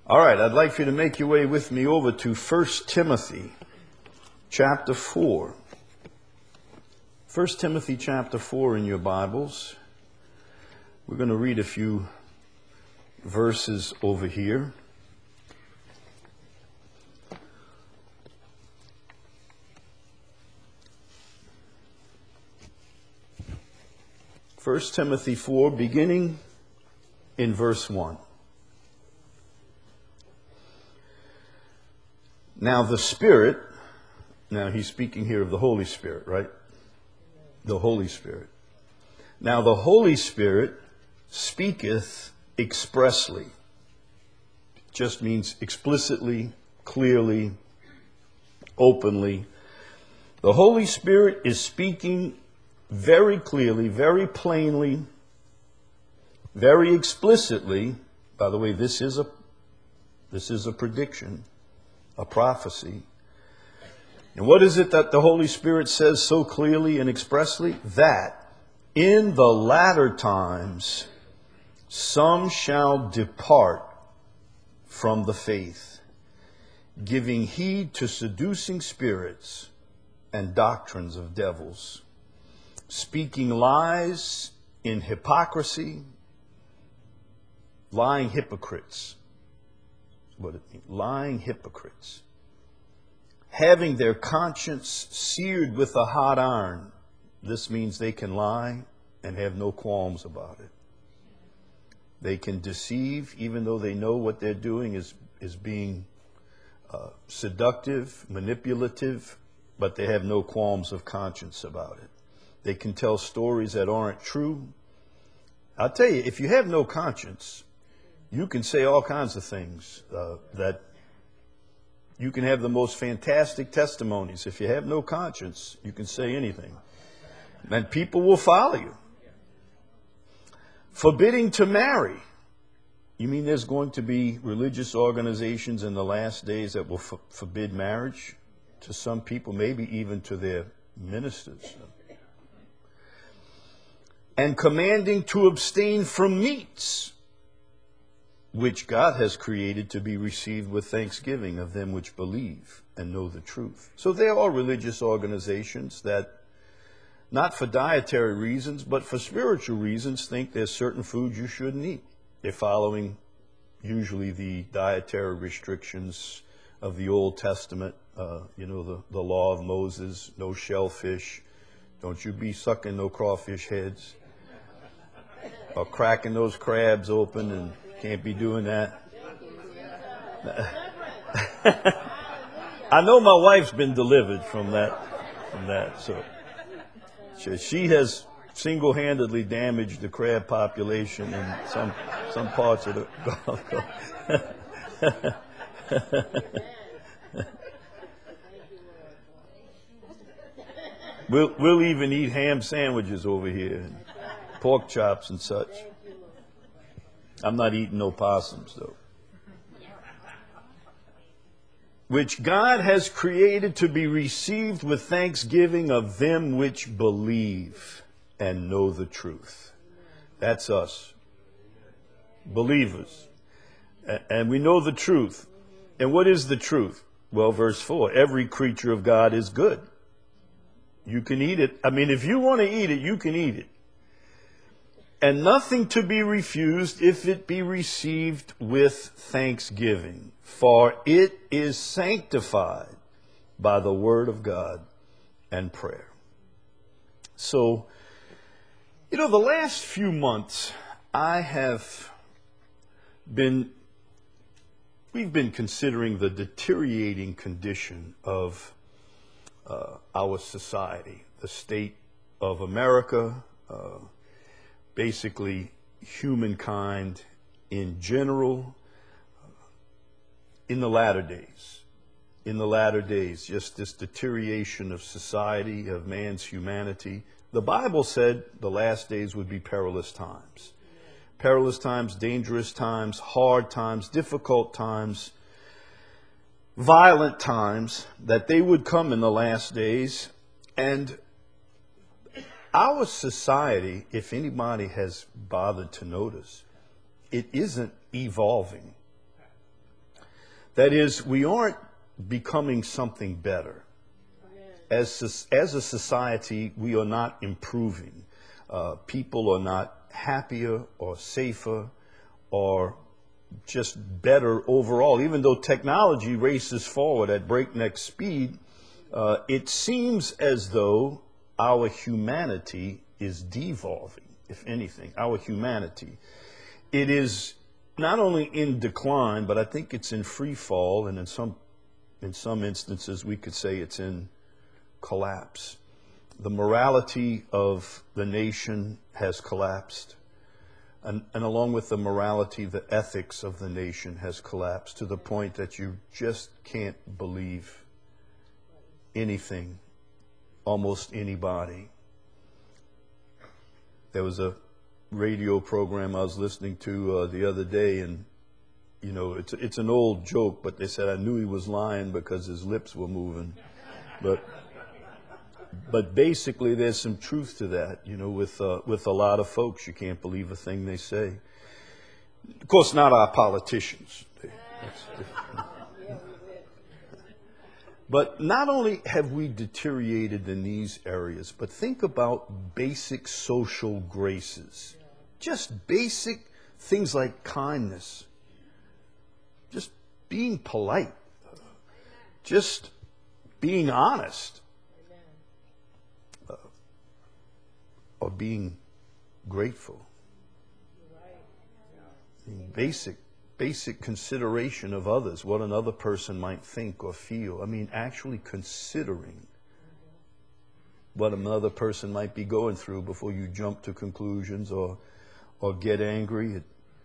All right, I'd like for you to make your way with me over to 1 Timothy chapter 4. 1 Timothy chapter 4 in your Bibles. We're going to read a few verses over here. First Timothy 4, beginning in verse 1. Now the Spirit, now he's speaking here of the Holy Spirit, right? The Holy Spirit. Now the Holy Spirit speaketh expressly. Just means explicitly, clearly, openly. The Holy Spirit is speaking very clearly, very plainly, very explicitly. By the way, this is a prediction. A prophecy. And what is it that the Holy Spirit says so clearly and expressly? That in the latter times some shall depart from the faith, giving heed to seducing spirits and doctrines of devils, speaking lies in hypocrisy, lying hypocrites. What it means, lying hypocrites, having their conscience seared with a hot iron. This means they can lie and have no qualms about it. They can deceive even though they know what they're doing is being seductive, manipulative, but they have no qualms of conscience about it. They can tell stories that aren't true. I'll tell you, if you have no conscience, you can say all kinds of things that you can have the most fantastic testimonies. If you have no conscience, you can say anything. And people will follow you. Forbidding to marry. You mean there's going to be religious organizations in the last days that will forbid marriage to some people, maybe even to their ministers? And commanding to abstain from meats, which God has created to be received with thanksgiving of them which believe and know the truth. So there are religious organizations that, not for dietary reasons, but for spiritual reasons, think there's certain foods you shouldn't eat. They're following usually the dietary restrictions of the Old Testament, the law of Moses, no shellfish, don't you be sucking no crawfish heads, or cracking those crabs open, and can't be doing that. I know my wife's been delivered from that. So she has single-handedly damaged the crab population in some parts of the Gulf Coast. We'll even eat ham sandwiches over here, and pork chops and such. I'm not eating no possums, though. Which God has created to be received with thanksgiving of them which believe and know the truth. That's us. Believers. And we know the truth. And what is the truth? Well, verse 4, every creature of God is good. You can eat it. I mean, if you want to eat it, you can eat it. And nothing to be refused if it be received with thanksgiving, for it is sanctified by the word of God and prayer. So, the last few months we've been considering the deteriorating condition of our society, the state of America, basically humankind in general, in the latter days, just this deterioration of society, of man's humanity. The Bible said the last days would be perilous times. Perilous times, dangerous times, hard times, difficult times, violent times, that they would come in the last days. And our society, if anybody has bothered to notice, it isn't evolving. That is, we aren't becoming something better. As a society, we are not improving. People are not happier or safer or just better overall. Even though technology races forward at breakneck speed, it seems as though our humanity is devolving, if anything. Our humanity. It is not only in decline, but I think it's in free fall, and in some instances we could say it's in collapse. The morality of the nation has collapsed. And along with the morality, the ethics of the nation has collapsed to the point that you just can't believe anything, almost anybody. There was a radio program I was listening to the other day, and you know, it's an old joke, but they said I knew he was lying because his lips were moving. But basically, there's some truth to that. You know, with a lot of folks, you can't believe a thing they say. Of course, not our politicians. But not only have we deteriorated in these areas, but think about basic social graces. Just basic things like kindness. Just being polite. Just being honest. Or being grateful. I mean, basic consideration of others, what another person might think or feel. I mean, actually considering what another person might be going through before you jump to conclusions or get angry.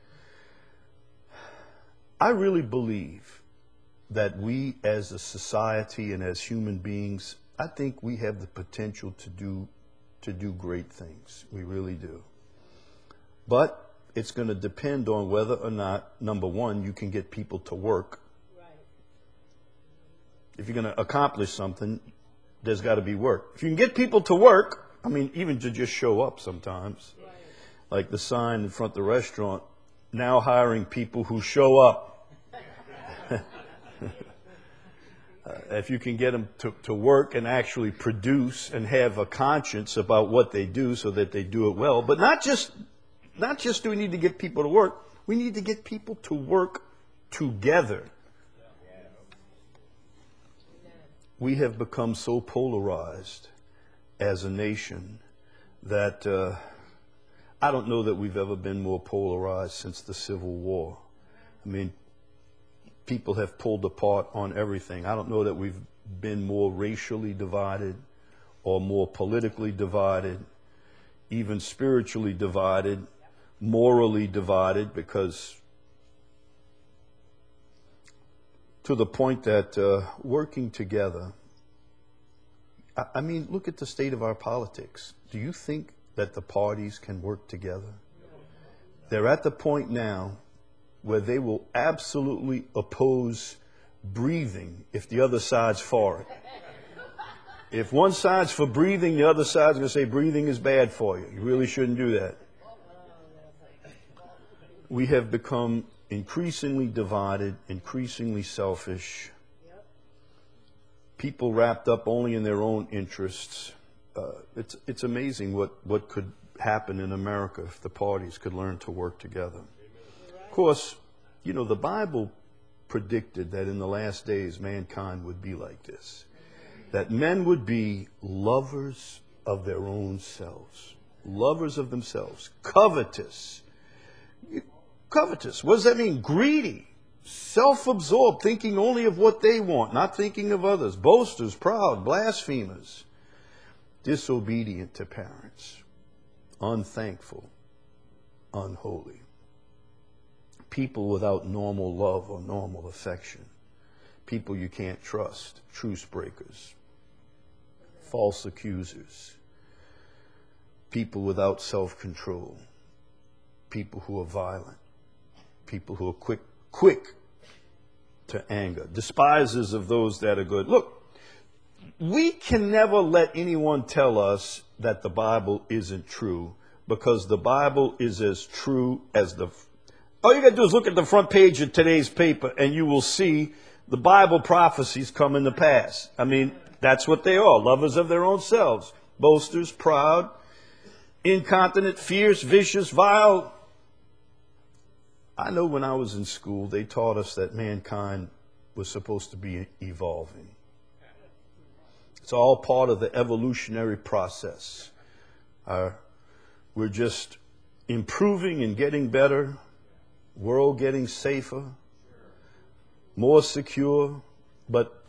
I really believe that we as a society and as human beings, I think we have the potential to do great things. We really do. But it's going to depend on whether or not, number one, you can get people to work. Right. If you're going to accomplish something, there's got to be work. If you can get people to work, I mean, even to just show up sometimes. Right. Like the sign in front of the restaurant, now hiring people who show up. If you can get them to work and actually produce and have a conscience about what they do so that they do it well. But not just do we need to get people to work, we need to get people to work together. We have become so polarized as a nation that I don't know that we've ever been more polarized since the Civil War. I mean, people have pulled apart on everything. I don't know that we've been more racially divided or more politically divided, even spiritually divided, morally divided, because to the point that working together, I mean, look at the state of our politics. Do you think that the parties can work together? They're at the point now where they will absolutely oppose breathing if the other side's for it. If one side's for breathing, the other side's going to say breathing is bad for you. You really shouldn't do that. We have become increasingly divided, increasingly selfish. People wrapped up only in their own interests. It's amazing what could happen in America if the parties could learn to work together. Of course, you know, the Bible predicted that in the last days mankind would be like this. That men would be lovers of their own selves. Lovers of themselves. Covetous. Covetous. What does that mean? Greedy. Self-absorbed. Thinking only of what they want. Not thinking of others. Boasters. Proud. Blasphemers. Disobedient to parents. Unthankful. Unholy. People without normal love or normal affection. People you can't trust. Truce breakers. False accusers. People without self-control. People who are violent. People who are quick to anger. Despisers of those that are good. Look, we can never let anyone tell us that the Bible isn't true, because the Bible is as true as All you got to do is look at the front page of today's paper and you will see the Bible prophecies come to pass. I mean, that's what they are. Lovers of their own selves. Boasters, proud, incontinent, fierce, vicious, vile. I know when I was in school, they taught us that mankind was supposed to be evolving. It's all part of the evolutionary process. We're just improving and getting better. World getting safer, more secure. But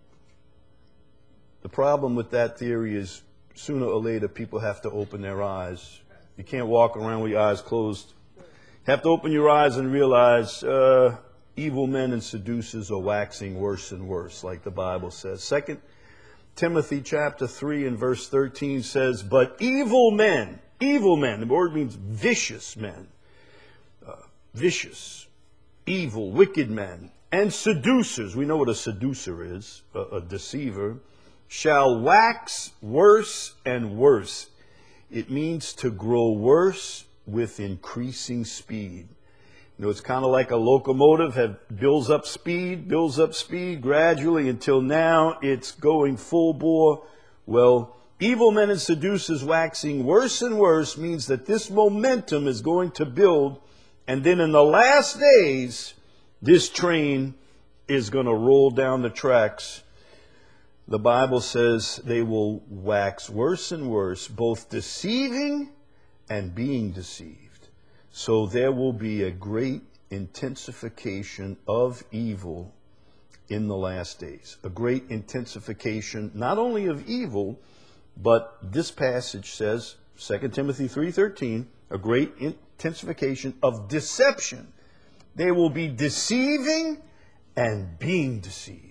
the problem with that theory is sooner or later people have to open their eyes. You can't walk around with your eyes closed. You have to open your eyes and realize evil men and seducers are waxing worse and worse, like the Bible says. 2 Timothy chapter 3 and verse 13 says, but evil men, the word means vicious men, vicious, evil, wicked men, and seducers, we know what a seducer is, a deceiver, shall wax worse and worse. It means to grow worse with increasing speed. You know, it's kind of like a locomotive, builds up speed gradually until now it's going full bore. Well, evil men and seducers waxing worse and worse means that this momentum is going to build. And then in the last days, this train is going to roll down the tracks. The Bible says they will wax worse and worse, both deceiving and being deceived. So there will be a great intensification of evil in the last days. A great intensification, not only of evil, but this passage says, 2 Timothy 3:13, a great intensification of deception. They will be deceiving and being deceived.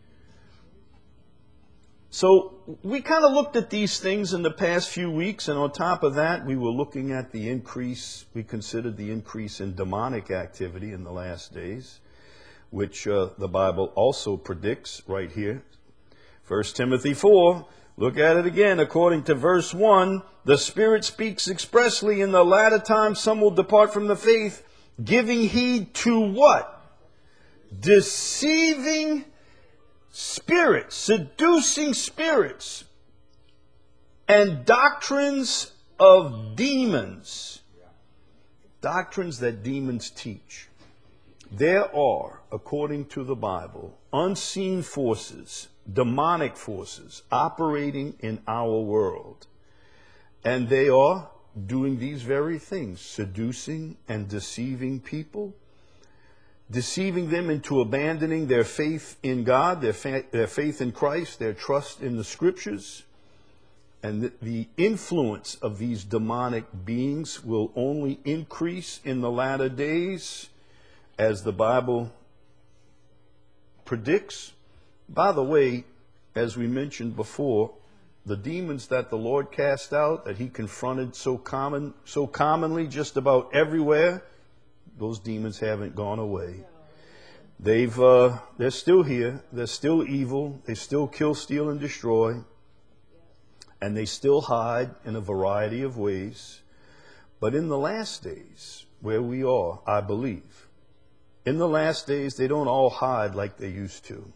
So we kind of looked at these things in the past few weeks, and on top of that, we were looking at the increase, we considered the increase in demonic activity in the last days, which the Bible also predicts right here. 1 Timothy 4, look at it again. According to verse 1, the Spirit speaks expressly, in the latter time some will depart from the faith, giving heed to what? Deceiving spirits, seducing spirits, and doctrines of demons. Doctrines that demons teach. There are, according to the Bible, unseen forces, demonic forces operating in our world. And they are doing these very things, seducing and deceiving people, deceiving them into abandoning their faith in God, their faith in Christ, their trust in the Scriptures. And the influence of these demonic beings will only increase in the latter days, as the Bible predicts. By the way, as we mentioned before, the demons that the Lord cast out, that he confronted so commonly just about everywhere, those demons haven't gone away. They're still here. They're still evil. They still kill, steal, and destroy. And they still hide in a variety of ways. But in the last days, where we are, I believe, in the last days, they don't all hide like they used to.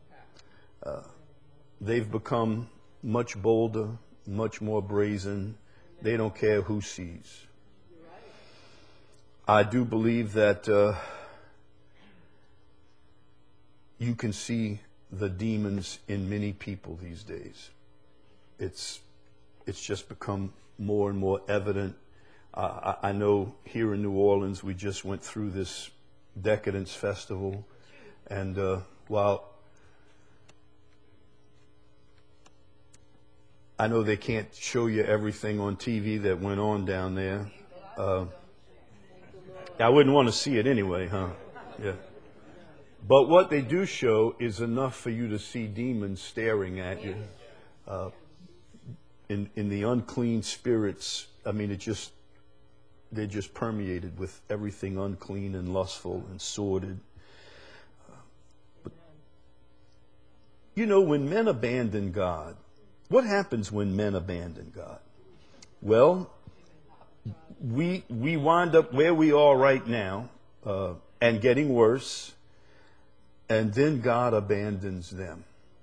They've become much bolder, much more brazen. They don't care who sees. I do believe that you can see the demons in many people these days. It's just become more and more evident. I know here in New Orleans we just went through this Decadence Festival, and while I know they can't show you everything on TV that went on down there, I wouldn't want to see it anyway, huh? Yeah. But what they do show is enough for you to see demons staring at you. In the unclean spirits, I mean, they're just permeated with everything unclean and lustful and sordid. But, you know, when men abandon God, what happens when men abandon God? Well, we wind up where we are right now, and getting worse. And then God abandons them.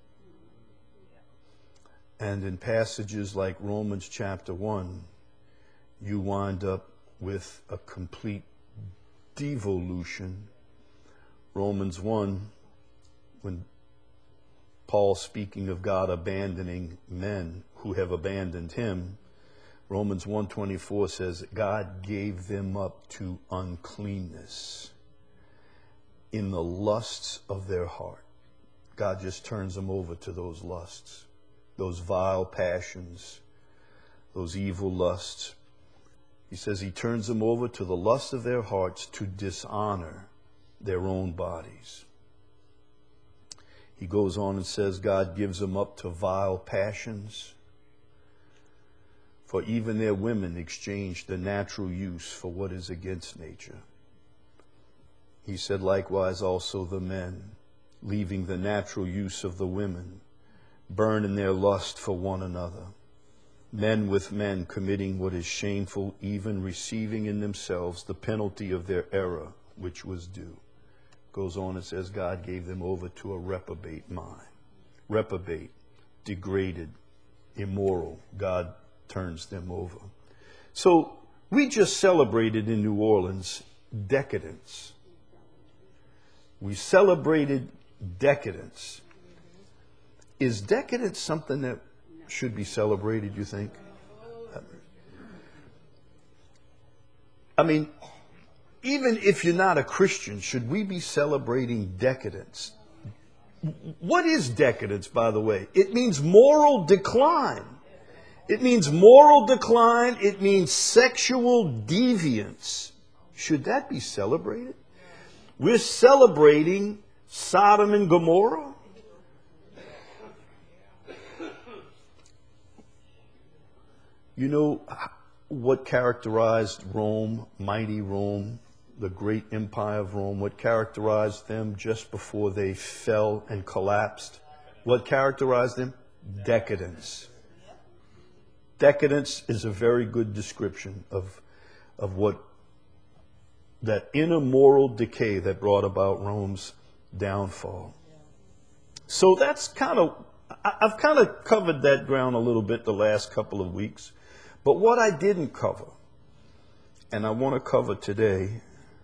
And in passages like Romans chapter 1, you wind up with a complete devolution. Romans 1, when Paul speaking of God abandoning men who have abandoned him, Romans 1:24 says God gave them up to uncleanness in the lusts of their heart. God just turns them over to those lusts, those vile passions, those evil lusts. He says he turns them over to the lust of their hearts to dishonor their own bodies. He goes on and says God gives them up to vile passions. For even their women exchange the natural use for what is against nature. He said likewise also the men, leaving the natural use of the women, burn in their lust for one another. Men with men committing what is shameful, even receiving in themselves the penalty of their error, which was due. Goes on and says God gave them over to a reprobate mind. Reprobate, degraded, immoral. God turns them over. So we just celebrated in New Orleans decadence. We celebrated decadence. Is decadence something that should be celebrated, you think? I mean, even if you're not a Christian, should we be celebrating decadence? What is decadence, by the way? It means moral decline. It means moral decline. It means sexual deviance. Should that be celebrated? We're celebrating Sodom and Gomorrah. You know what characterized Rome, mighty Rome, the great empire of Rome, what characterized them just before they fell and collapsed? What characterized them? Decadence. Decadence is a very good description of what that inner moral decay that brought about Rome's downfall. So that's I've kind of covered that ground a little bit the last couple of weeks. But what I didn't cover, and I want to cover today,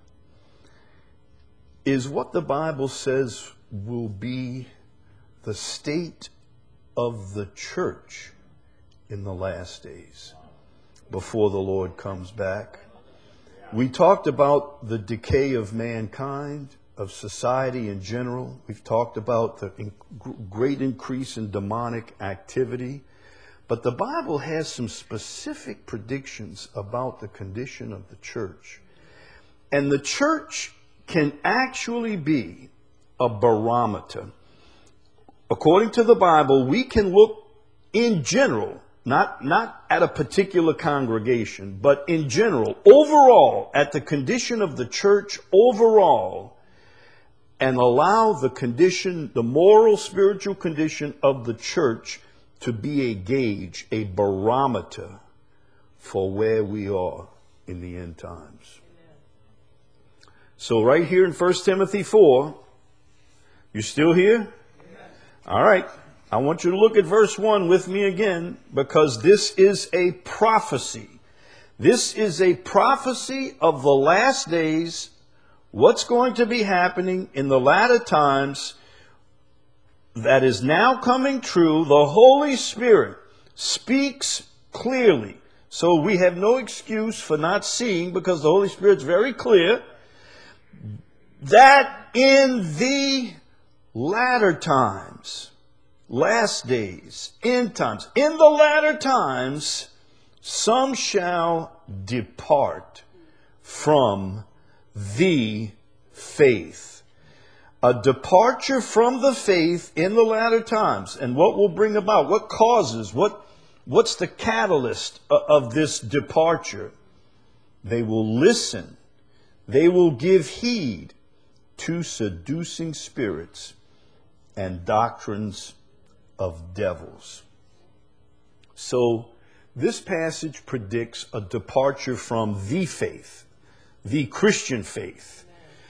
is what the Bible says will be the state of the church in the last days before the Lord comes back. We talked about the decay of mankind, of society in general. We've talked about the great increase in demonic activity. But the Bible has some specific predictions about the condition of the church. And the church can actually be a barometer. According to the Bible, we can look in general, not at a particular congregation, but in general, overall, at the condition of the church overall, and allow the condition, the moral, spiritual condition of the church to be a gauge, a barometer for where we are in the end times. So right here in 1 Timothy 4, you still here? All right. I want you to look at verse 1 with me again, because this is a prophecy. This is a prophecy of the last days, what's going to be happening in the latter times that is now coming true. The Holy Spirit speaks clearly. So we have no excuse for not seeing, because the Holy Spirit's very clear that in the latter times, last days, end times, in the latter times, some shall depart from the faith. A departure from the faith in the latter times. And what will bring about, what causes, what's the catalyst of this departure? They will listen. They will give heed to seducing spirits and doctrines of devils. So this passage predicts a departure from the faith, the Christian faith.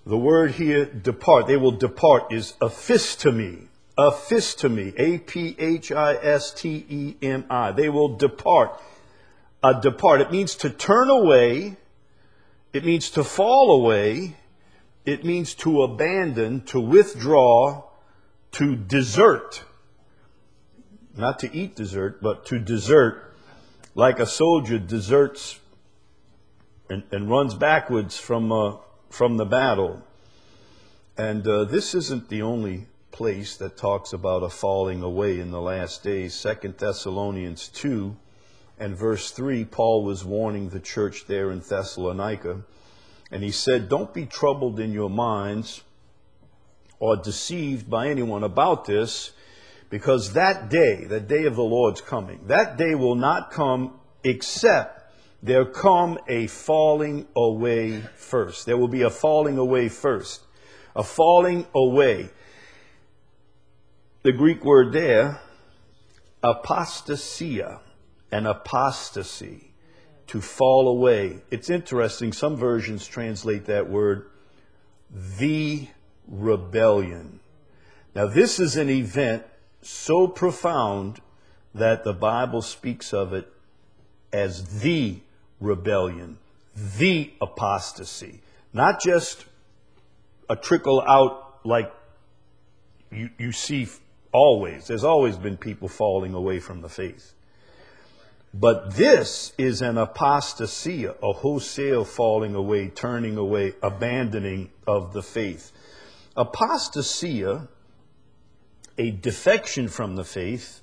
The word here, depart, they will depart, is aphistemi. Aphistemi, A-P-H-I-S-T-E-M-I. They will depart. Depart, it means to turn away. It means to fall away. It means to abandon, to withdraw, to desert. Not to eat dessert, but to desert. Like a soldier deserts and runs backwards from the battle. And this isn't the only place that talks about a falling away in the last days. 2 Thessalonians 2 and verse 3, Paul was warning the church there in Thessalonica. And he said, don't be troubled in your minds or deceived by anyone about this, because that day of the Lord's coming, that day will not come except there come a falling away first. There will be a falling away first. A falling away. The Greek word there, apostasia, an apostasy, to fall away. It's interesting, some versions translate that word, the rebellion. Now this is an event so profound that the Bible speaks of it as the rebellion, the apostasy. Not just a trickle out like you see always. There's always been people falling away from the faith. But this is an apostasia, a wholesale falling away, turning away, abandoning of the faith. Apostasia, a defection from the faith.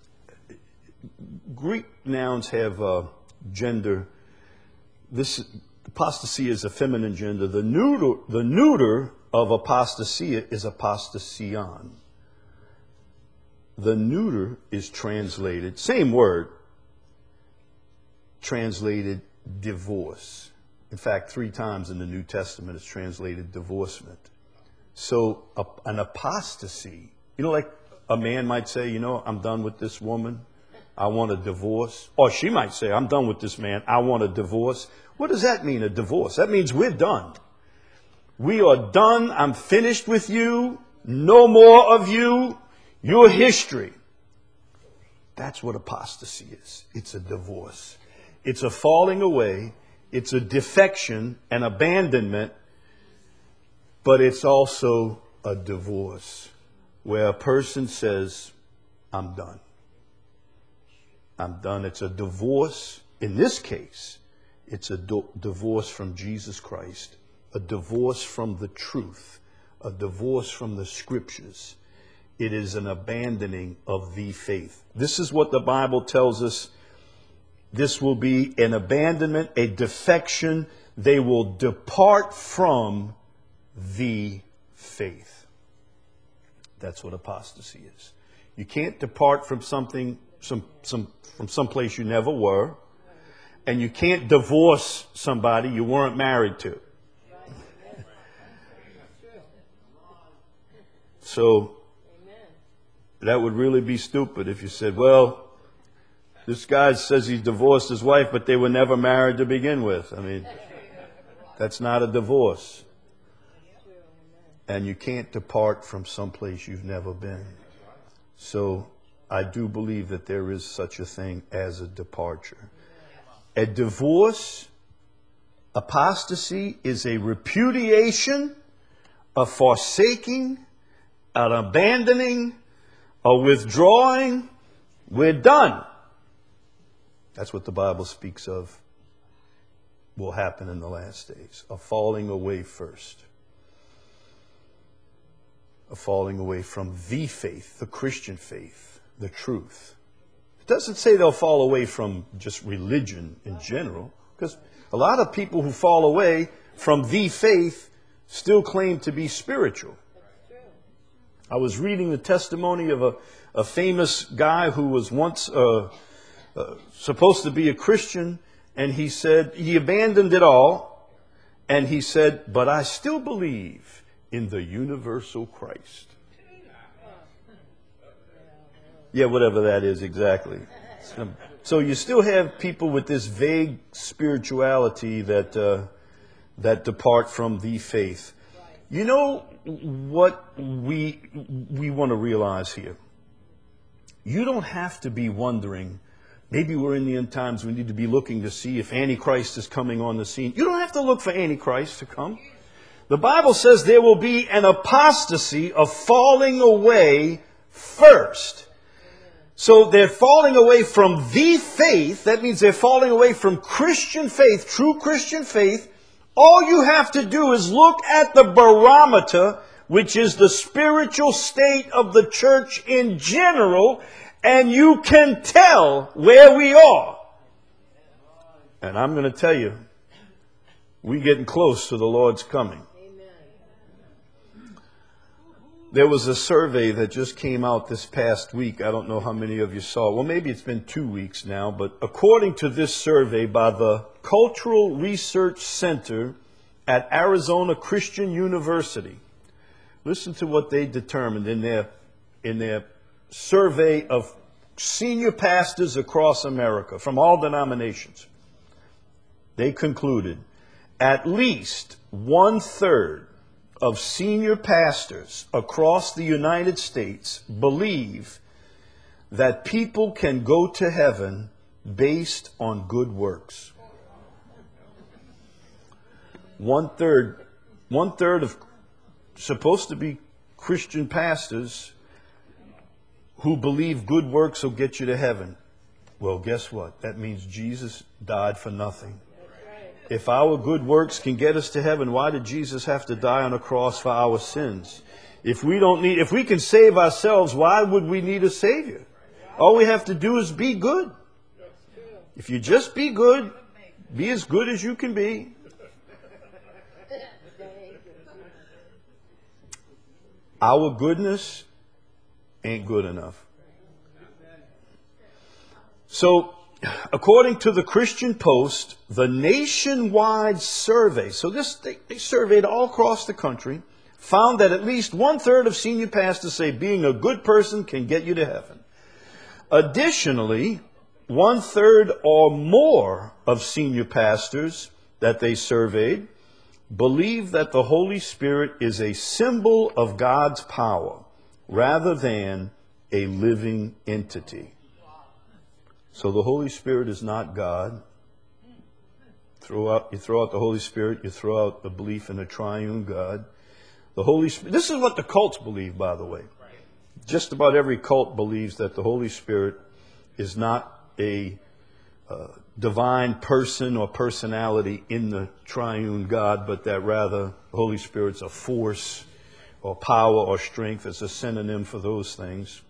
Greek nouns have gender. This apostasy is a feminine gender. The neuter of apostasia is apostasion. The neuter is translated, same word, translated divorce. In fact, 3 times in the New Testament it's translated divorcement. So an apostasy, like a man might say, I'm done with this woman. I want a divorce. Or she might say, I'm done with this man. I want a divorce. What does that mean, a divorce? That means we're done. We are done. I'm finished with you. No more of you. Your history. That's what apostasy is. It's a divorce. It's a falling away. It's a defection, an abandonment. But it's also a divorce where a person says, I'm done. I'm done. It's a divorce. In this case, it's a divorce from Jesus Christ, a divorce from the truth, a divorce from the scriptures. It is an abandoning of the faith. This is what the Bible tells us. This will be an abandonment, a defection. They will depart from the faith. That's what apostasy is. You can't depart from something, from some place you never were, and you can't divorce somebody you weren't married to. So that would really be stupid if you said, well, this guy says he divorced his wife, but they were never married to begin with. I mean, that's not a divorce. And you can't depart from someplace you've never been. So I do believe that there is such a thing as a departure. A divorce, apostasy, is a repudiation, a forsaking, an abandoning, a withdrawing. We're done. That's what the Bible speaks of will happen in the last days. A falling away first. A falling away from the faith, the Christian faith, the truth. It doesn't say they'll fall away from just religion in general, because a lot of people who fall away from the faith still claim to be spiritual. I was reading the testimony of a famous guy who was once supposed to be a Christian, and he said he abandoned it all, and he said, but I still believe in the universal Christ. Yeah, whatever that is exactly. So you still have people with this vague spirituality that depart from the faith. You know what we want to realize here? You don't have to be wondering, maybe we're in the end times, we need to be looking to see if Antichrist is coming on the scene. You don't have to look for Antichrist to come. The Bible says there will be an apostasy of falling away first. So they're falling away from the faith. That means they're falling away from Christian faith, true Christian faith. All you have to do is look at the barometer, which is the spiritual state of the church in general, and you can tell where we are. And I'm going to tell you, we're getting close to the Lord's coming. There was a survey that just came out this past week. I don't know how many of you saw it. Well, maybe it's been 2 weeks now. But according to this survey by the Cultural Research Center at Arizona Christian University, listen to what they determined in their survey of senior pastors across America from all denominations. They concluded at least 1/3 of senior pastors across the United States believe that people can go to heaven based on good works. 1/3 of supposed to be Christian pastors who believe good works will get you to heaven. Well, guess what? That means Jesus died for nothing. If our good works can get us to heaven, why did Jesus have to die on a cross for our sins? If we can save ourselves, why would we need a Savior? All we have to do is be good. If you just be good, be as good as you can be. Our goodness ain't good enough. So, according to the Christian Post, the nationwide survey, so they surveyed all across the country, found that at least 1/3 of senior pastors say being a good person can get you to heaven. Additionally, 1/3 or more of senior pastors that they surveyed believe that the Holy Spirit is a symbol of God's power rather than a living entity. So the Holy Spirit is not God. You throw out the Holy Spirit, you throw out the belief in a triune God. The Holy Spirit, this is what the cults believe, by the way. Just about every cult believes that the Holy Spirit is not a divine person or personality in the triune God, but that rather the Holy Spirit's a force or power or strength. It's a synonym for those things.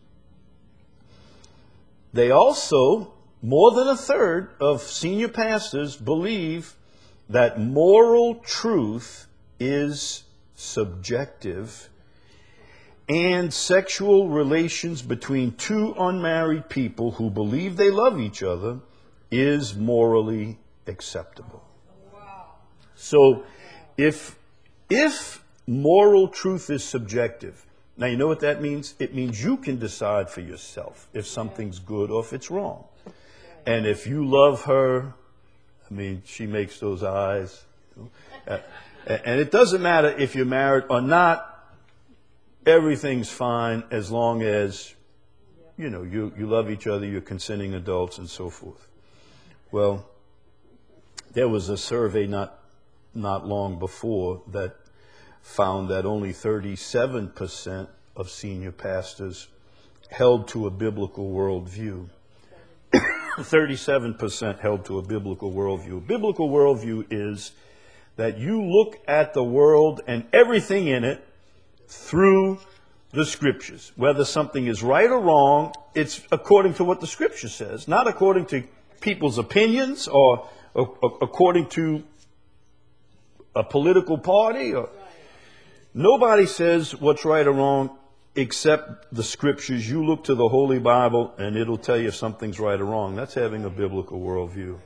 They also, more than 1/3 of senior pastors believe that moral truth is subjective and sexual relations between two unmarried people who believe they love each other is morally acceptable. Wow. So if moral truth is subjective, now you know what that means? It means you can decide for yourself if something's good or if it's wrong. And if you love her, I mean, she makes those eyes. And it doesn't matter if you're married or not. Everything's fine as long as, you love each other, you're consenting adults and so forth. Well, there was a survey not long before that found that only 37% of senior pastors held to a biblical worldview. 37% held to a biblical worldview. Biblical worldview is that you look at the world and everything in it through the Scriptures. Whether something is right or wrong, it's according to what the Scripture says, not according to people's opinions or according to a political party. Nobody says what's right or wrong except the Scriptures. You look to the Holy Bible and it'll tell you if something's right or wrong. That's having a biblical worldview.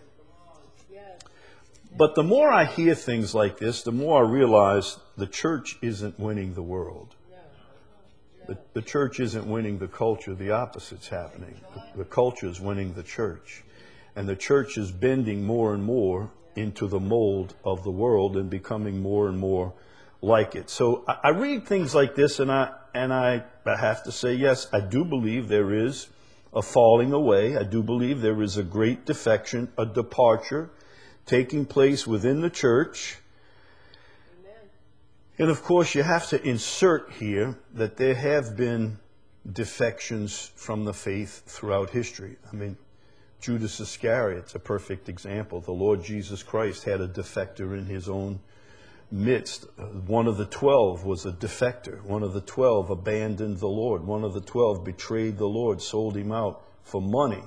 But the more I hear things like this, the more I realize the church isn't winning the world. The church isn't winning the culture. The opposite's happening. The culture is winning the church. And the church is bending more and more into the mold of the world and becoming more and more like it. So I read things like this, and I have to say, yes, I do believe there is a falling away. I do believe there is a great defection, a departure taking place within the church. Amen. And of course, you have to insert here that there have been defections from the faith throughout history. I mean, Judas Iscariot's a perfect example. The Lord Jesus Christ had a defector in his own midst. One of the 12 was a defector. One of the 12 abandoned the Lord. One of the 12 betrayed the Lord, sold him out for money.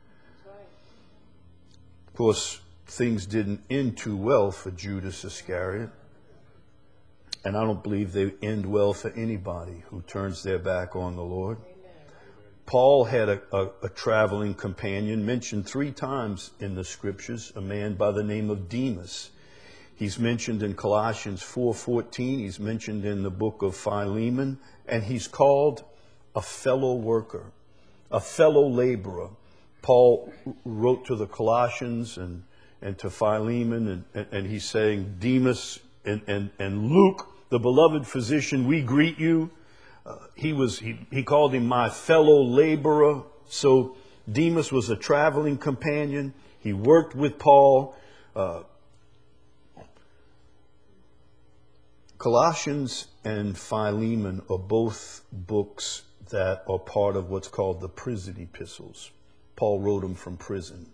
Of course, things didn't end too well for Judas Iscariot. And I don't believe they end well for anybody who turns their back on the Lord. Paul had a traveling companion mentioned 3 times in the scriptures, a man by the name of Demas. He's mentioned in Colossians 4:14. He's mentioned in the book of Philemon. And he's called a fellow worker, a fellow laborer. Paul wrote to the Colossians and to Philemon, and he's saying, Demas and Luke, the beloved physician, we greet you. He called him my fellow laborer. So Demas was a traveling companion. He worked with Paul. Colossians and Philemon are both books that are part of what's called the prison epistles. Paul wrote them from prison.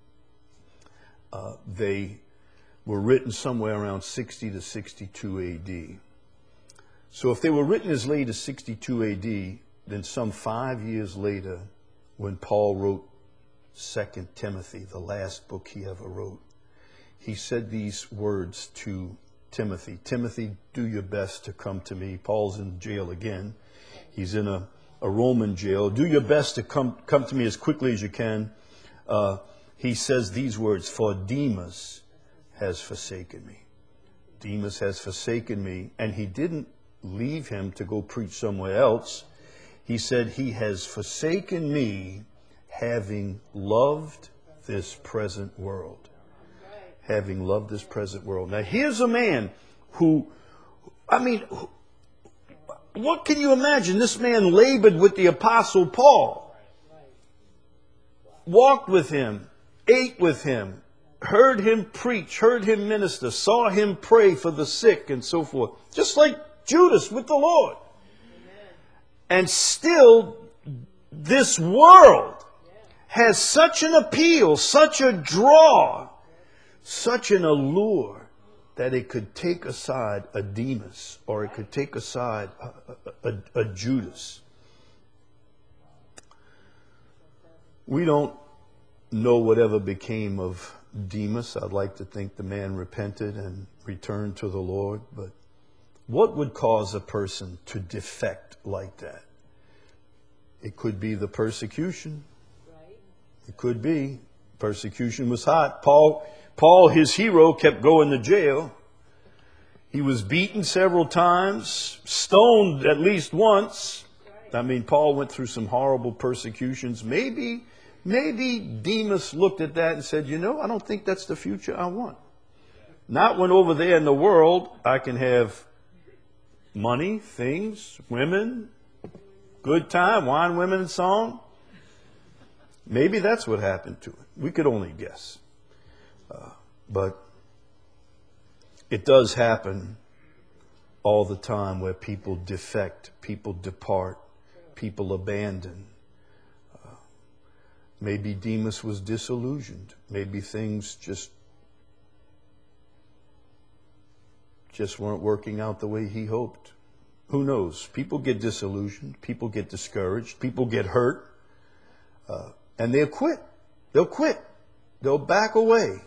They were written somewhere around 60 to 62 A.D. So if they were written as late as 62 A.D., then some 5 years later, when Paul wrote 2 Timothy, the last book he ever wrote, he said these words to Timothy. Timothy, do your best to come to me. Paul's in jail again. He's in a Roman jail. Do your best to come to me as quickly as you can. He says these words, for Demas has forsaken me. Demas has forsaken me. And he didn't leave him to go preach somewhere else. He said he has forsaken me, having loved this present world. Having loved this present world. Now here's a man who, what can you imagine? This man labored with the Apostle Paul. Walked with him, ate with him, heard him preach, heard him minister, saw him pray for the sick and so forth. Just like Judas with the Lord. And still, this world has such an appeal, such a draw, such an allure that it could take aside a Demas or it could take aside a Judas. We don't know whatever became of Demas. I'd like to think the man repented and returned to the Lord. But what would cause a person to defect like that? It could be the persecution. It could be. Persecution was hot. Paul, his hero, kept going to jail. He was beaten several times, stoned at least once. I mean, Paul went through some horrible persecutions. Maybe Demas looked at that and said, I don't think that's the future I want. Not when over there in the world I can have money, things, women, good time, wine, women, and song. Maybe that's what happened to it. We could only guess. But it does happen all the time where people defect, people depart, people abandon. Maybe Demas was disillusioned. Maybe things just weren't working out the way he hoped. Who knows? People get disillusioned. People get discouraged. People get hurt. And they'll quit. They'll quit. They'll back away.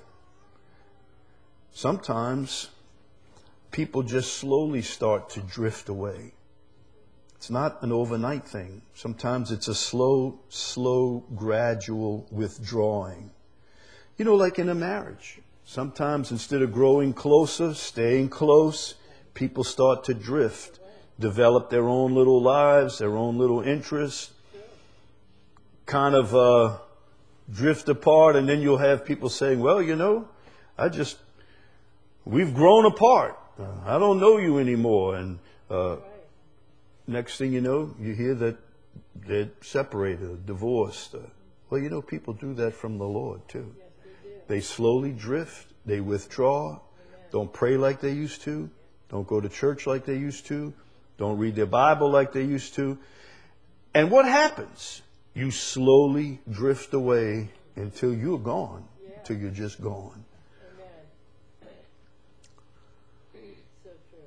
Sometimes people just slowly start to drift away. It's not an overnight thing. Sometimes it's a slow, gradual withdrawing. Like in a marriage. Sometimes instead of growing closer, staying close, people start to drift, develop their own little lives, their own little interests, kind of drift apart, and then you'll have people saying, well, we've grown apart. I don't know you anymore. And next thing you know, you hear that they're separated, divorced. Well, you know, people do that from the Lord too. They slowly drift. They withdraw. Don't pray like they used to. Don't go to church like they used to. Don't read their Bible like they used to. And what happens? You slowly drift away until you're gone, until you're just gone. So true.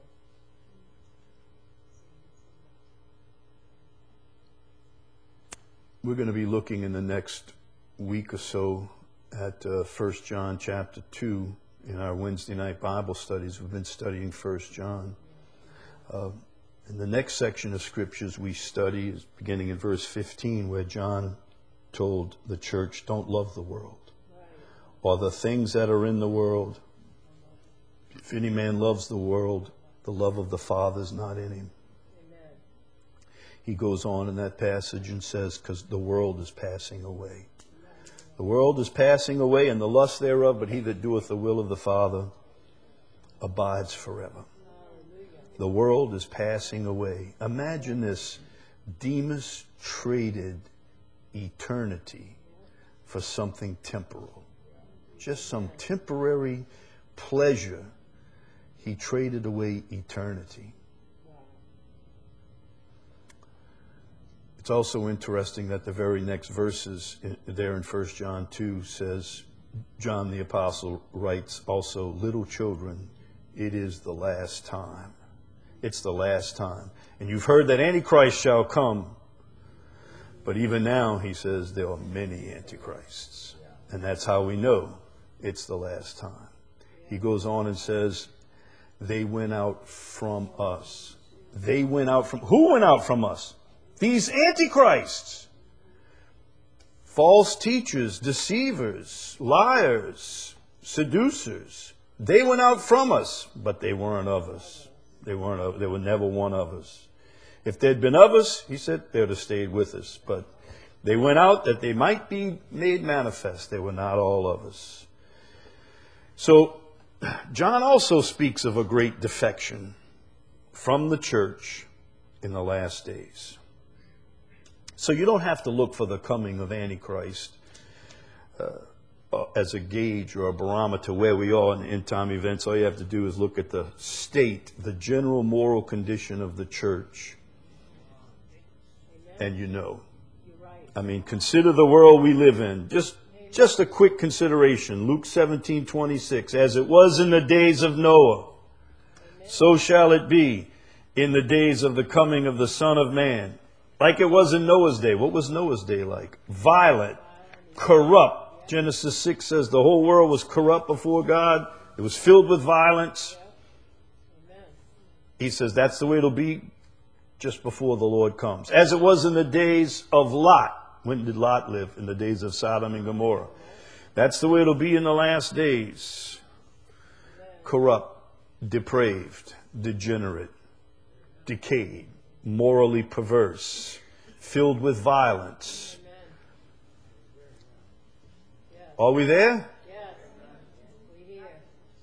We're going to be looking in the next week or so at 1 John chapter 2 in our Wednesday night Bible studies. We've been studying 1 John. In the next section of scriptures we study is beginning in verse 15, where John told the church, don't love the world or the things that are in the world. If any man loves the world, the love of the Father is not in him. Amen. He goes on in that passage and says, because the world is passing away. The world is passing away and the lust thereof, but he that doeth the will of the Father abides forever. The world is passing away. Imagine this. Demas traded eternity for something temporal. Just some temporary pleasure. He traded away eternity. It's also interesting that the very next verses there in 1 John 2 says, John the Apostle writes also, little children, it is the last time. It's the last time. And you've heard that Antichrist shall come. But even now, he says, there are many Antichrists. And that's how we know it's the last time. He goes on and says, they went out from us. They went out from... Who went out from us? These Antichrists. False teachers, deceivers, liars, seducers. They went out from us, but they weren't of us. They were never one of us. If they'd been of us, he said, they'd have stayed with us. But they went out that they might be made manifest. They were not all of us. So John also speaks of a great defection from the church in the last days. So you don't have to look for the coming of Antichrist as a gauge or a barometer where we are in the end time events. All you have to do is look at the state, the general moral condition of the church. And you know. I mean, consider the world we live in. Just a quick consideration. Luke 17:26. As it was in the days of Noah, so shall it be in the days of the coming of the Son of Man. Like it was in Noah's day. What was Noah's day like? Violent, corrupt. Genesis 6 says the whole world was corrupt before God. It was filled with violence. He says that's the way it'll be just before the Lord comes. As it was in the days of Lot. When did Lot live? In the days of Sodom and Gomorrah. That's the way it'll be in the last days. Corrupt, depraved, degenerate, decayed, morally perverse, filled with violence. Are we there? Yes. We hear.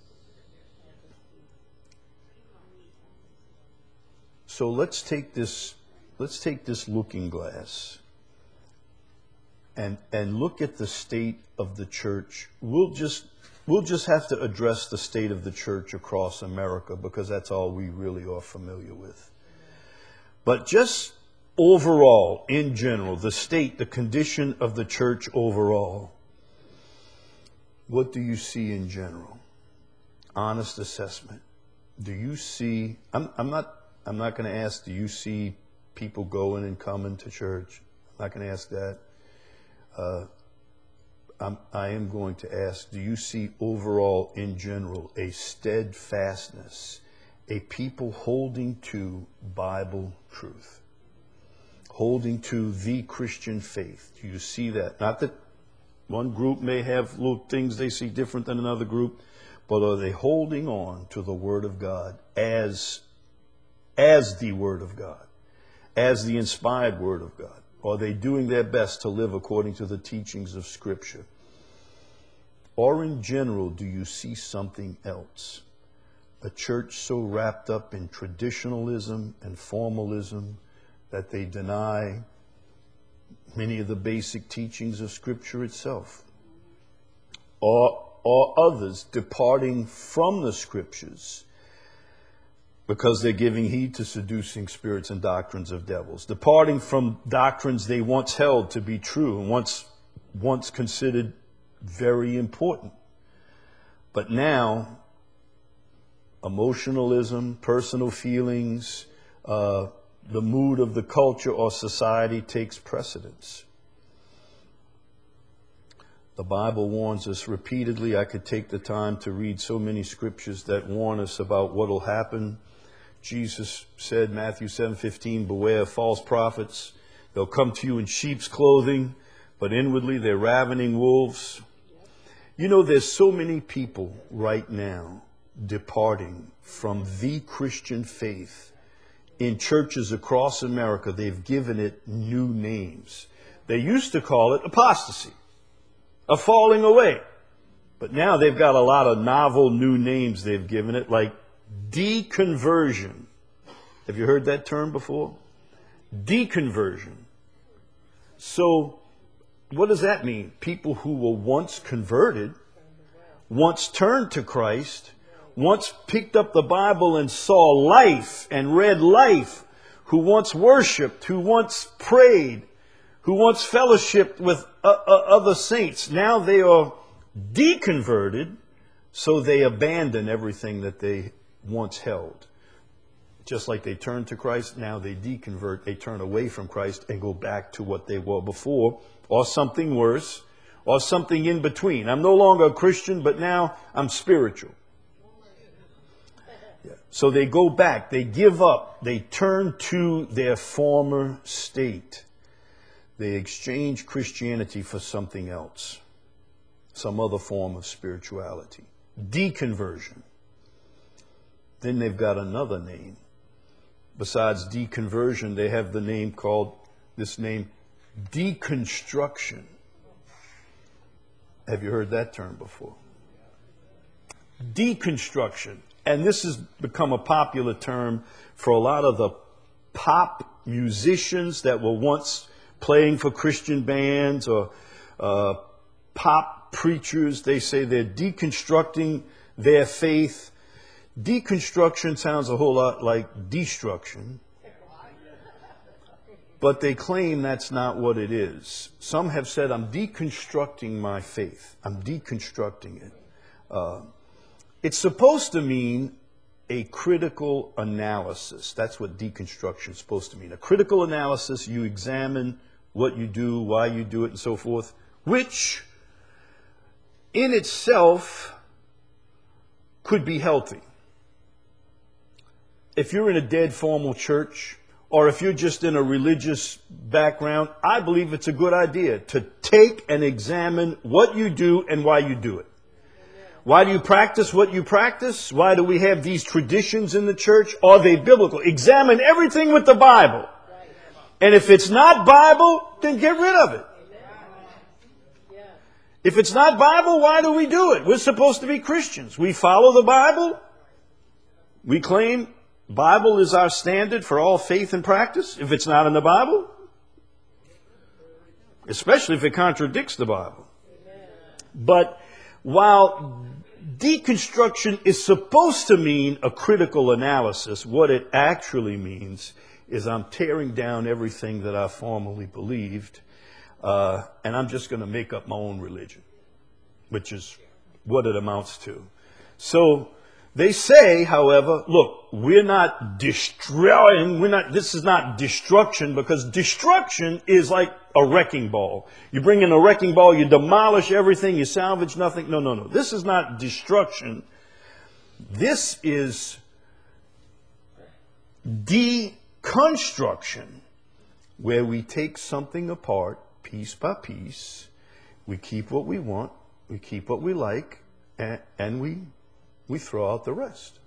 So let's take this looking glass and look at the state of the church. We'll just have to address the state of the church across America because that's all we really are familiar with. But just overall, in general, the state, the condition of the church overall. What do you see in general? Honest assessment. Do you see, I'm not going to ask, do you see people going and coming to church? I'm not going to ask that. I am going to ask, do you see overall in general a steadfastness, a people holding to Bible truth, holding to the Christian faith? Do you see that? Not that one group may have little things they see different than another group, but are they holding on to the Word of God as the Word of God, as the inspired Word of God? Are they doing their best to live according to the teachings of Scripture? Or in general, do you see something else? a church so wrapped up in traditionalism and formalism that they deny many of the basic teachings of Scripture itself. Or others departing from the Scriptures because they're giving heed to seducing spirits and doctrines of devils, departing from doctrines they once held to be true and once considered very important. But now, emotionalism, personal feelings, the mood of the culture or society takes precedence. The Bible warns us repeatedly. I could take the time to read so many scriptures that warn us about what will happen. Jesus said, Matthew 7:15, beware of false prophets. They'll come to you in sheep's clothing, but inwardly they're ravening wolves. You know, there's so many people right now departing from the Christian faith in churches across America. They've given it new names. They used to call it apostasy, a falling away. But now they've got a lot of novel new names they've given it, like deconversion. Have you heard that term before? Deconversion. So what does that mean? People who were once converted, once turned to Christ, once picked up the Bible and saw life and read life, who once worshiped, who once prayed, who once fellowshiped with other saints. Now they are deconverted, so they abandon everything that they once held. Just like they turned to Christ, now they deconvert, they turn away from Christ and go back to what they were before, or something worse, or something in between. I'm no longer a Christian, but now I'm spiritual. Yeah. So they go back, they give up, they turn to their former state. They exchange Christianity for something else, some other form of spirituality. Deconversion. Then they've got another name. Besides deconversion, they have the name called, this name, deconstruction. Have you heard that term before? Deconstruction. And this has become a popular term for a lot of the pop musicians that were once playing for Christian bands or pop preachers. They say they're deconstructing their faith. Deconstruction sounds a whole lot like destruction, but they claim that's not what it is. Some have said, I'm deconstructing my faith. I'm deconstructing it. It's supposed to mean a critical analysis. That's what deconstruction is supposed to mean. A critical analysis, you examine what you do, why you do it, and so forth, which in itself could be healthy. If you're in a dead formal church, or if you're just in a religious background, I believe it's a good idea to take and examine what you do and why you do it. Why do you practice what you practice? Why do we have these traditions in the church? Are they biblical? Examine everything with the Bible. And if it's not Bible, then get rid of it. If it's not Bible, why do we do it? We're supposed to be Christians. We follow the Bible. We claim Bible is our standard for all faith and practice. If it's not in the Bible, especially if it contradicts the Bible. But while deconstruction is supposed to mean a critical analysis, what it actually means is I'm tearing down everything that I formerly believed, and I'm just going to make up my own religion, which is what it amounts to. So they say, however, look, we're not destroying, this is not destruction, because destruction is like a wrecking ball. You bring in a wrecking ball, you demolish everything, you salvage nothing. No. This is not destruction. This is deconstruction, where we take something apart piece by piece. We keep what we want, we keep what we like, and we throw out the rest.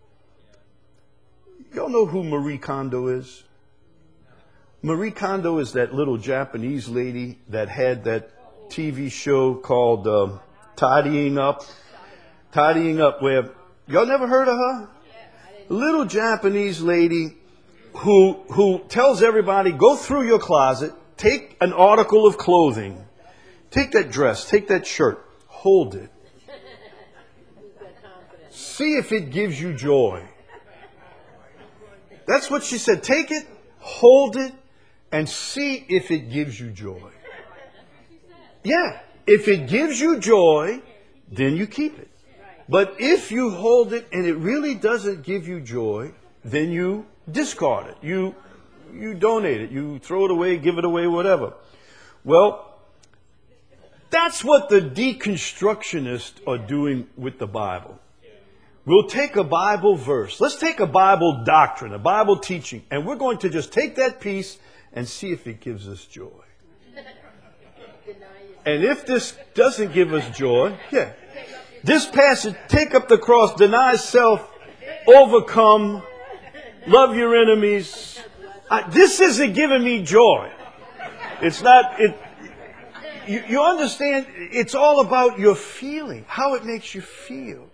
Y'all know who Marie Kondo is? Marie Kondo is that little Japanese lady that had that TV show called Tidying Up. Tidying Up, where Y'all never heard of her? Little Japanese lady who tells everybody, go through your closet, take an article of clothing, take that dress, take that shirt, hold it. See if it gives you joy. That's what she said. Take it, hold it, and see if it gives you joy. Yeah. If it gives you joy, then you keep it. But if you hold it and it really doesn't give you joy, then you discard it. You donate it. You throw it away, give it away, whatever. Well, that's what the deconstructionists are doing with the Bible. We'll take a Bible verse. Let's take a Bible doctrine, a Bible teaching, and we're going to just take that piece and see if it gives us joy. And if this doesn't give us joy, yeah. This passage, take up the cross, deny self, overcome, love your enemies. This isn't giving me joy. It's not, you understand, it's all about your feeling, how it makes you feel.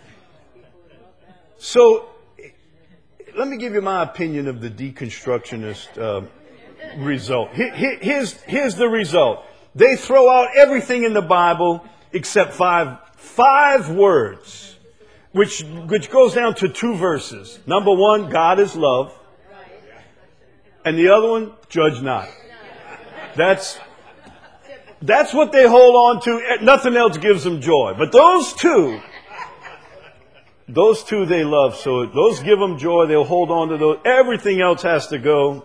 So, let me give you my opinion of the deconstructionist result. Here's the result. They throw out everything in the Bible except five words, which goes down to 2 verses. Number 1, God is love. And the other one, judge not. That's what they hold on to. Nothing else gives them joy. But those two they love. So those give them joy. They'll hold on to those. Everything else has to go.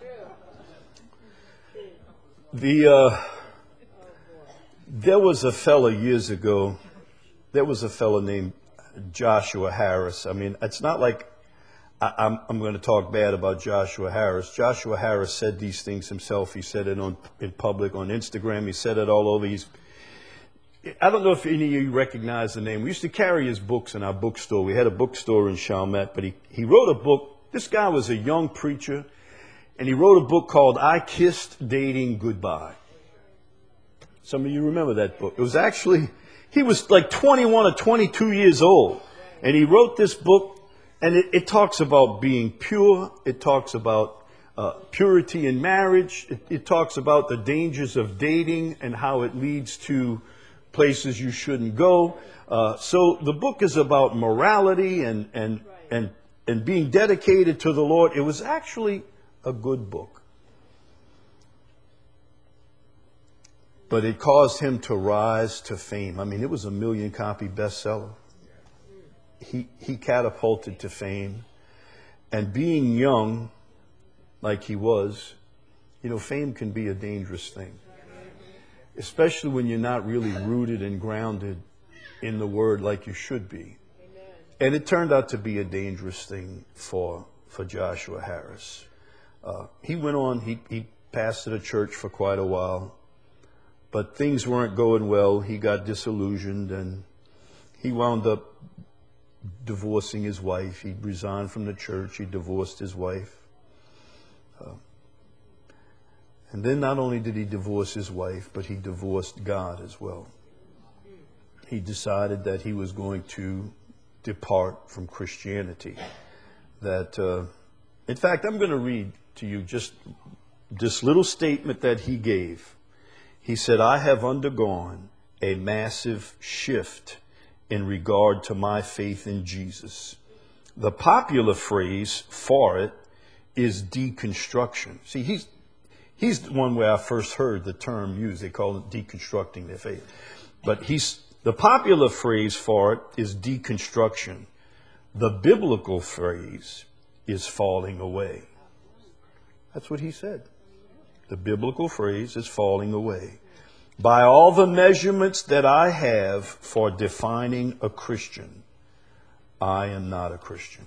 There was a fella years ago. There was a fella named Joshua Harris. I mean, it's not like I'm going to talk bad about Joshua Harris. Joshua Harris said these things himself. He said it in public, on Instagram. He said it all over. I don't know if any of you recognize the name. We used to carry his books in our bookstore. We had a bookstore in Chalmette, but he wrote a book. This guy was a young preacher, and he wrote a book called I Kissed Dating Goodbye. Some of you remember that book. It was actually, he was like 21 or 22 years old, and he wrote this book, and it talks about being pure. It talks about purity in marriage. It talks about the dangers of dating and how it leads to places you shouldn't go. So the book is about morality and being dedicated to the Lord. It was actually a good book. But it caused him to rise to fame. I mean, it was a 1 million copy bestseller. He catapulted to fame. And being young, like he was, fame can be a dangerous thing. Especially when you're not really rooted and grounded in the Word like you should be. And it turned out to be a dangerous thing for Joshua Harris. He went on, he pastored a church for quite a while. But things weren't going well. He got disillusioned and he wound up divorcing his wife. He resigned from the church. He divorced his wife. And then not only did he divorce his wife, but he divorced God as well. He decided that he was going to depart from Christianity. In fact, I'm going to read to you just this little statement that he gave. He said, I have undergone a massive shift in regard to my faith in Jesus. The popular phrase for it is deconstruction. See, he's the one where I first heard the term used. They call it deconstructing their faith. But the popular phrase for it is deconstruction. The biblical phrase is falling away. That's what he said. The biblical phrase is falling away. By all the measurements that I have for defining a Christian, I am not a Christian.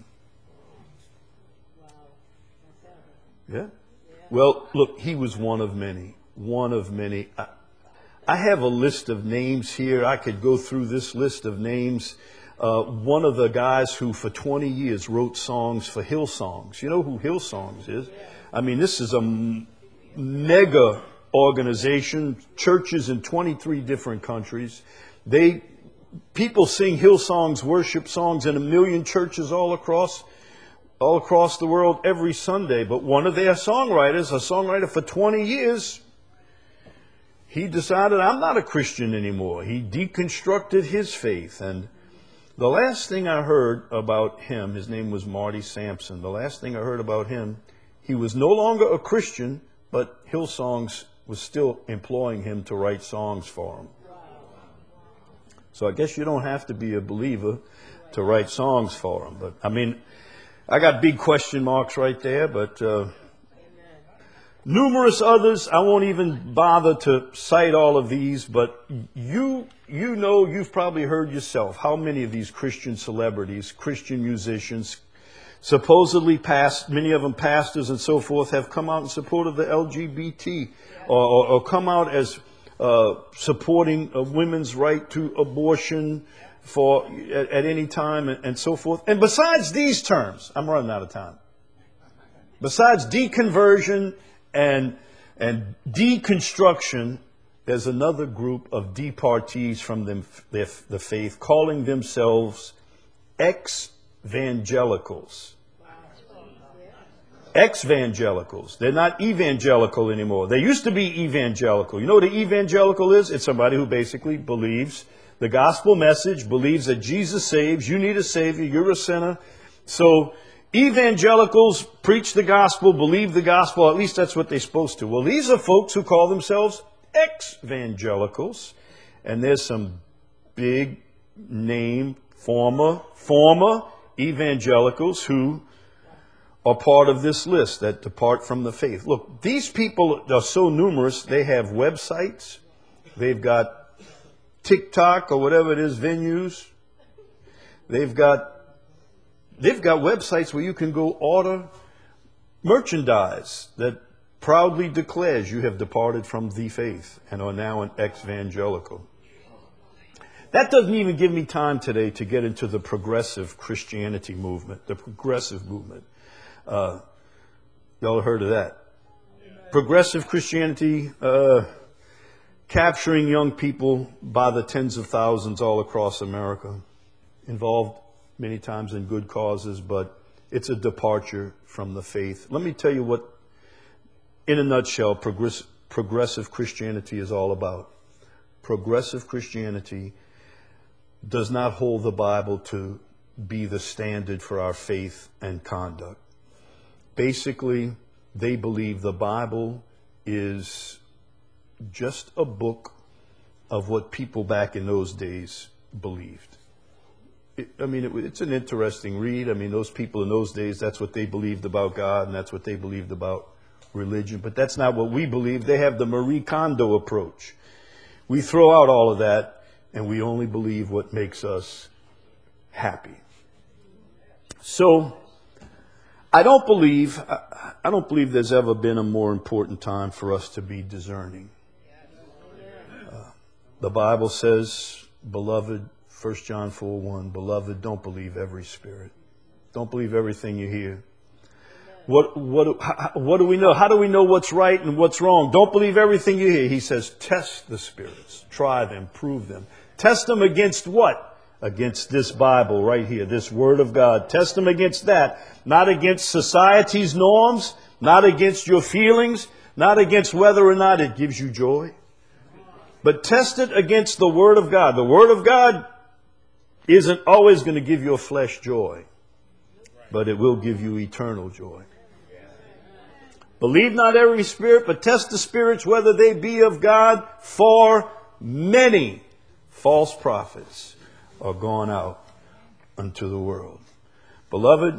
Yeah? Well, look, he was one of many. One of many. I have a list of names here. I could go through this list of names. One of the guys who for 20 years wrote songs for Hillsongs. You know who Hillsongs is? I mean, this is a mega organization, churches in 23 different countries. They people sing Hillsong's worship songs in 1 million churches all across the world every Sunday. But one of their songwriters, a songwriter for 20 years, he decided, I'm not a Christian anymore. He deconstructed his faith. And the last thing I heard about him, his name was Marty Sampson. The last thing I heard about him, he was no longer a Christian, but Hillsongs was still employing him to write songs for him. So I guess you don't have to be a believer to write songs for him. But I mean, I got big question marks right there, but numerous others. I won't even bother to cite all of these, but you've probably heard yourself how many of these Christian celebrities, Christian musicians, supposedly many of them pastors and so forth, have come out in support of the LGBT or come out as supporting a women's right to abortion at any time and so forth. And besides these terms, I'm running out of time. Besides deconversion and deconstruction, there's another group of departees from the faith calling themselves ex-evangelicals. Ex-evangelicals. They're not evangelical anymore. They used to be evangelical. You know what an evangelical is? It's somebody who basically believes the gospel message, believes that Jesus saves. You need a savior. You're a sinner. So evangelicals preach the gospel, believe the gospel. At least that's what they're supposed to. Well, these are folks who call themselves ex-evangelicals. And there's some big name former evangelicals who are part of this list that depart from the faith. Look, these people are so numerous, they have websites, they've got TikTok or whatever it is, venues. They've got websites where you can go order merchandise that proudly declares you have departed from the faith and are now an ex-evangelical. That doesn't even give me time today to get into the progressive Christianity movement, the progressive movement. Y'all heard of that? Progressive Christianity, capturing young people by the tens of thousands all across America, involved many times in good causes, but it's a departure from the faith. Let me tell you what, in a nutshell, progressive Christianity is all about. Progressive Christianity does not hold the Bible to be the standard for our faith and conduct. Basically, they believe the Bible is just a book of what people back in those days believed. It's an interesting read. I mean, those people in those days, that's what they believed about God and that's what they believed about religion. But that's not what we believe. They have the Marie Kondo approach. We throw out all of that and we only believe what makes us happy. So, I don't believe there's ever been a more important time for us to be discerning. The Bible says, beloved, 1 John 4:1, beloved, don't believe every spirit. Don't believe everything you hear. What do we know? How do we know what's right and what's wrong? Don't believe everything you hear. He says, test the spirits. Try them. Prove them. Test them against what? Against this Bible right here, this Word of God. Test them against that. Not against society's norms, not against your feelings, not against whether or not it gives you joy. But test it against the Word of God. The Word of God isn't always going to give your flesh joy, but it will give you eternal joy. Believe not every spirit, but test the spirits whether they be of God, for many false prophets are gone out unto the world. Beloved,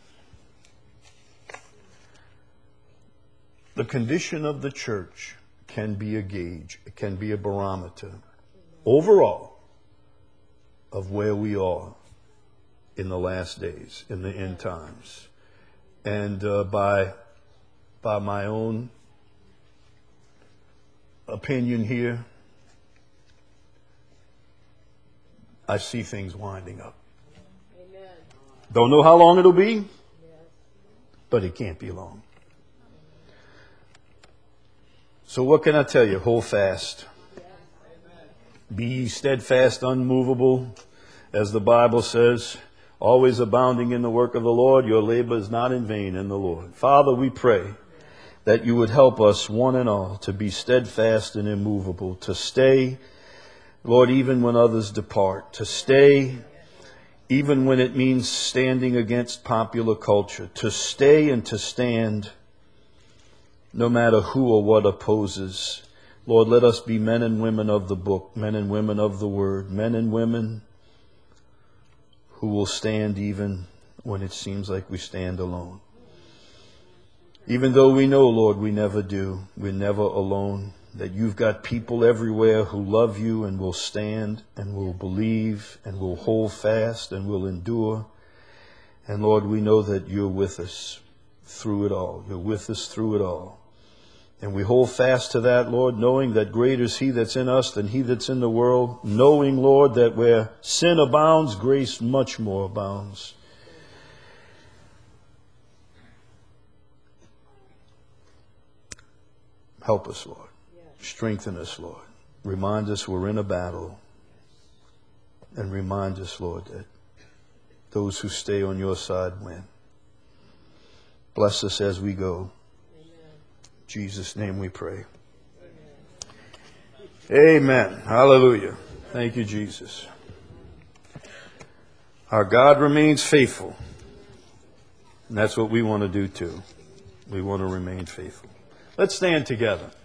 the condition of the church can be a gauge, it can be a barometer overall of where we are in the last days, in the end times. And by my own opinion here, I see things winding up. Amen. Don't know how long it'll be, but it can't be long. So what can I tell you? Hold fast. Be ye steadfast, unmovable, as the Bible says, always abounding in the work of the Lord. Your labor is not in vain in the Lord. Father, we pray that you would help us, one and all, to be steadfast and immovable, to stay, Lord, even when others depart, to stay even when it means standing against popular culture, to stay and to stand no matter who or what opposes. Lord, let us be men and women of the book, men and women of the word, men and women who will stand even when it seems like we stand alone. Even though we know, Lord, we never do. We're never alone. That you've got people everywhere who love you and will stand and will believe and will hold fast and will endure. And Lord, we know that you're with us through it all. You're with us through it all. And we hold fast to that, Lord, knowing that greater is he that's in us than he that's in the world. Knowing, Lord, that where sin abounds, grace much more abounds. Help us, Lord. Strengthen us, Lord. Remind us we're in a battle. And remind us, Lord, that those who stay on your side win. Bless us as we go. Amen. In Jesus' name we pray. Amen. Hallelujah. Thank you, Jesus. Our God remains faithful. And that's what we want to do too. We want to remain faithful. Let's stand together.